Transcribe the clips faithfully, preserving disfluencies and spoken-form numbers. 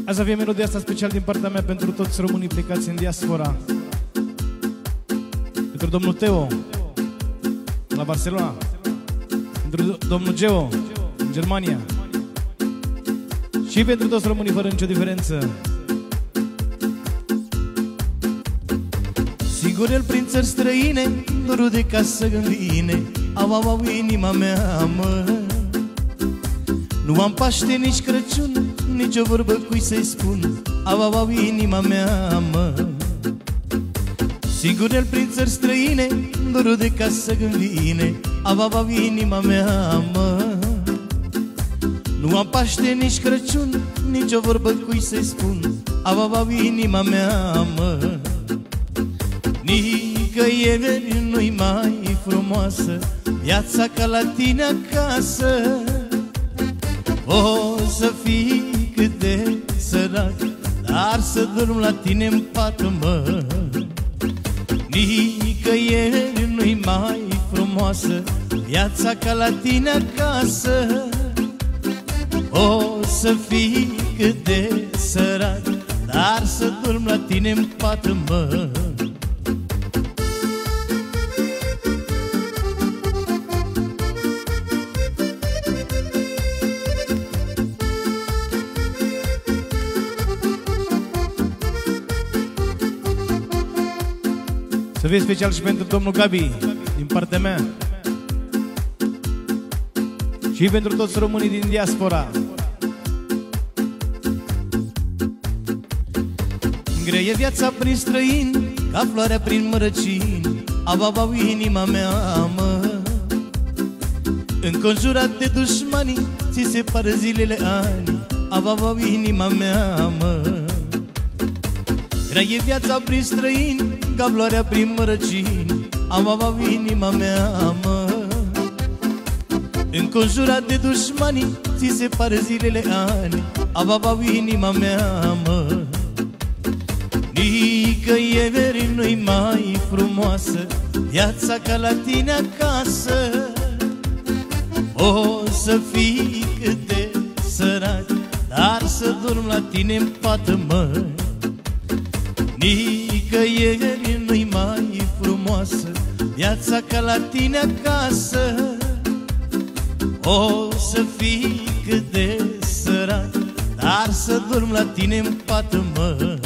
Azi avem melodia asta special din partea mea pentru toți românii plecați în diaspora. Pentru domnul Teo la Barcelona, pentru domnul Geo în Germania și pentru toți românii fără nicio diferență. Sigur el prin țări străine, dorul de casă îmi vine. Au, au, au, inima mea, mă. Nu am Paște, nici Crăciun, nici o vorbă cui să-i spun. Au, au, au, inima mea, mă. Sigur el prin țări străine, dorul de casă îmi vine. Au, au, au, inima mea, mă. Nu am Paște, nici Crăciun, nici o vorbă cui să-i spun. Au, au, au, inima mea, mă. Nicăieri nu-i mai frumoasă viața ca la tine acasă. O să fii cât de sărac, dar să dorm la tine în pat, mă. Nicăieri nu-i mai frumoasă viața ca la tine acasă. O să fii cât de sărac, dar să dorm la tine în pat, mă. Să fie special și pentru domnul Gabi, din partea mea. Și pentru toți românii din diaspora. Grea e viața prin străini, ca floarea prin mărăcini. Au, au, au, inima mea, mă. Înconjurat de dușmani, ți se pară zilele ani. Au, au, au, inima mea, mă. Grea e viața prin străini, ca floarea prin mărăcini. Am, am, am, inima mea, mă. Înconjurat de dușmani, ți se pare zilele ani. Am, am, am, inima mea, mă. Nicăieri nu-i mai frumoasă viața ca la tine acasă. O să fii cât de sărac, dar să dorm la tine în pat, mă. Nicăieri nu-i mai frumoasă viața ca la tine acasă. O să fii cât de sărac, dar să dorm la tine în pat, mă.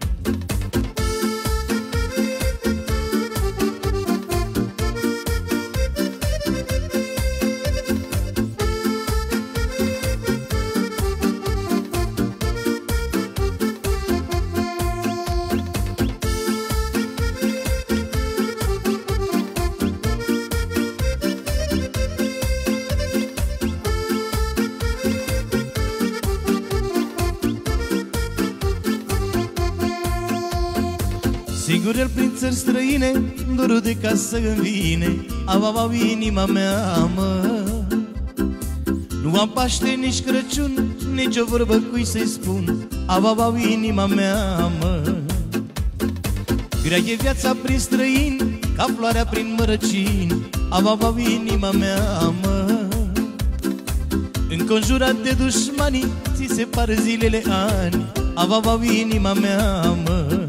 Sigur el prin țări străine, dorul de casă îmi vine. Au, au, au, inima mea, mă. Nu am Paște, nici Crăciun, nici o vorbă cui să-i spun. Au, au, au, inima mea, mă. Grea e viața prin străini, ca floarea prin mărăcini. Au, au, au, inima mea, mă. Înconjurat de dușmani, ți se pare zilele ani. Au, au, au, inima mea, mă.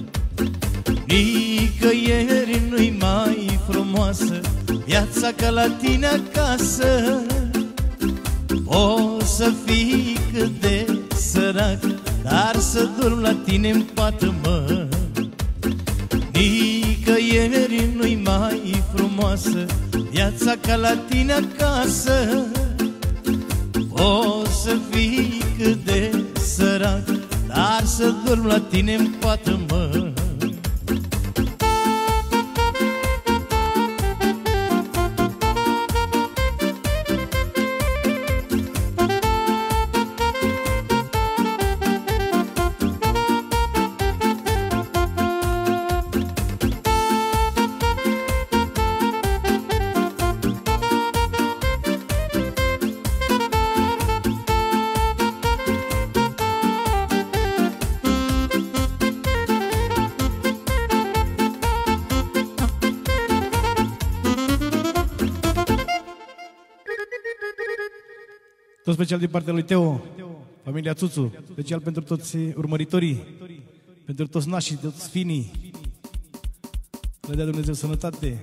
Nicăieri nu-i mai frumoasă viața ca la tine acasă. O să fii cât de sărac, dar să dorm la tine în pat, mă. Nicăieri nu-i mai frumoasă viața ca la tine acasă. O să fii cât de sărac, dar să dorm la tine în pat, mă. Tot special din partea lui Teo. Familia Țuțu, special pentru toți urmăritorii, pentru toți nașii, toți finii. Le dea Dumnezeu sănătate.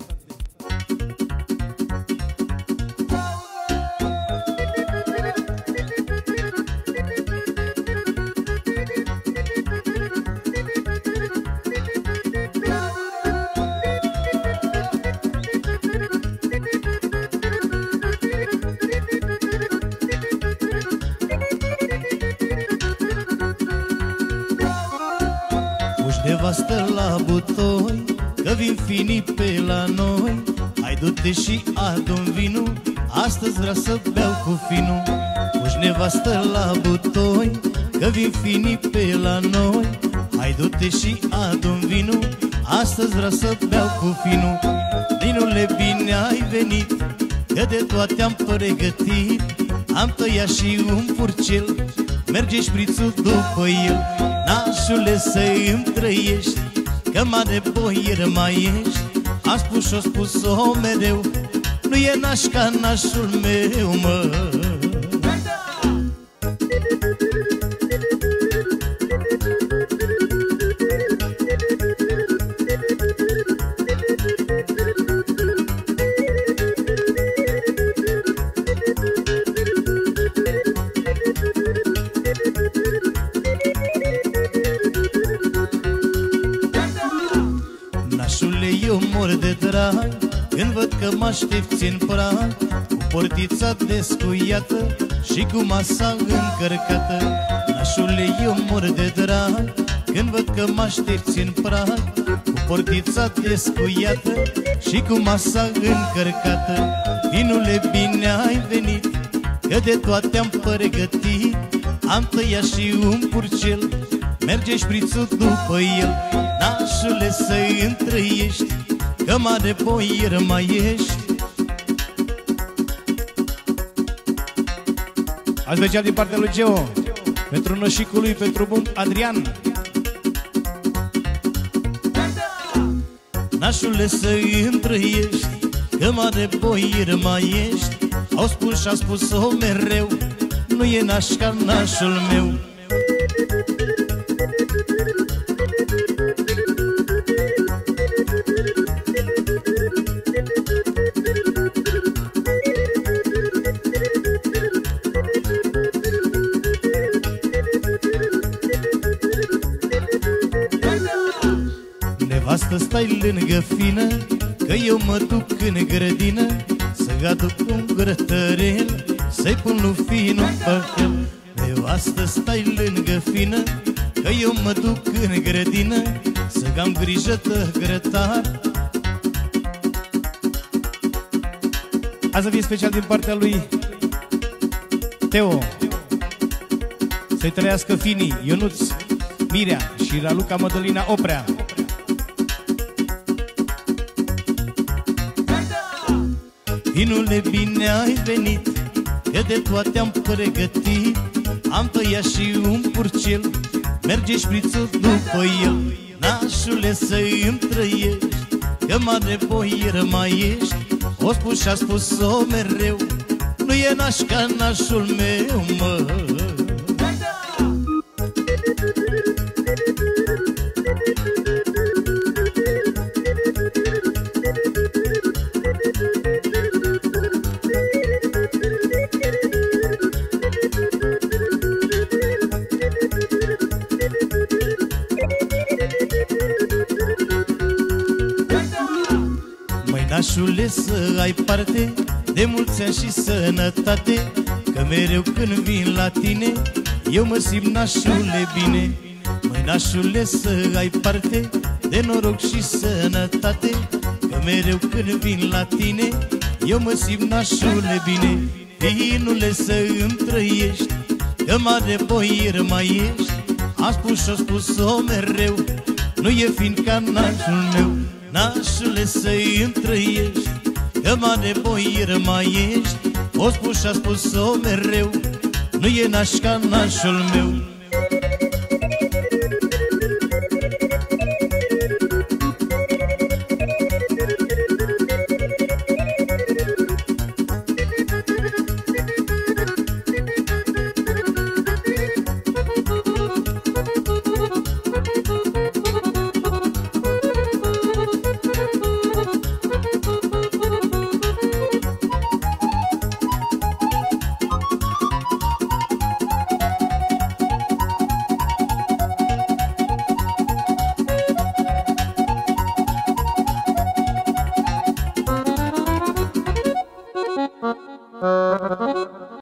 Nevastă la butoi, că vin finii pe la noi. Hai du-te și adu-mi vinul, astăzi vreau să beau cu finul. Puși nevastă la butoi, că vin finii pe la noi. Hai du-te și adu-mi vinul, astăzi vreau să beau cu finul. Vinule, bine ai venit, că de toate am pregătit. Am tăiat și un purcel, merge șprițul după el. Nașule, să-mi trăiești, că mare boier mai ești. Am spus și-o spus-o mereu, nu e naș ca nașul meu, mă. Eu mor de drag când văd că mă aștepți în prag, cu portița descuiată și cu masa încărcată. Nașule, eu mor de drag când văd că mă aștepți în prag, cu portița descuiată și cu masa încărcată. Vinule, bine ai venit, că de toate am pregătit. Am tăiat și un purcel, merge șprițul după el. Nașule, să-mi trăiești, că mare boier mai ești. Azi special din partea lui Geo, pentru nășicul lui, pentru bun Adrian. Nașule, să-mi trăiești, că mare boier mai ești. Au spus și-a spus-o mereu, nu e naș ca nașul meu. Nevastă, stai lângă fină, că eu mă duc în grădină să aduc un grătărel, să-i pun lui Finu pe el. Nevastă, stai lângă fină, că eu mă duc în grădină să am grijă de grătar. Azi să fie special din partea lui Teo, să-i trăiască finii Ionuț, Mirea și Raluca Mădălina Oprea. Vinule, bine ai venit, că de toate am pregătit. Am tăiat și un purcel, merge șprițul după el. Nașule, să-mi trăiești, că mare boier mai ești. O spus și-a spus-o mereu, nu e naș ca nașul meu, mă. Nașule, să ai parte de mulți ani și sănătate, că mereu când vin la tine eu mă simt, nașule, bine. Măi, nașule, să ai parte de noroc și sănătate, că mereu când vin la tine eu mă simt, nașule, bine. Vinule, să-mi trăiești, că mare boier mai ești. Am spus și-o spus-o mereu, nu e fin ca nașul meu. Nașule, să-mi trăiești, că mare boier mai ești. O spus și-a spus-o mereu, nu e naș ca nașul meu.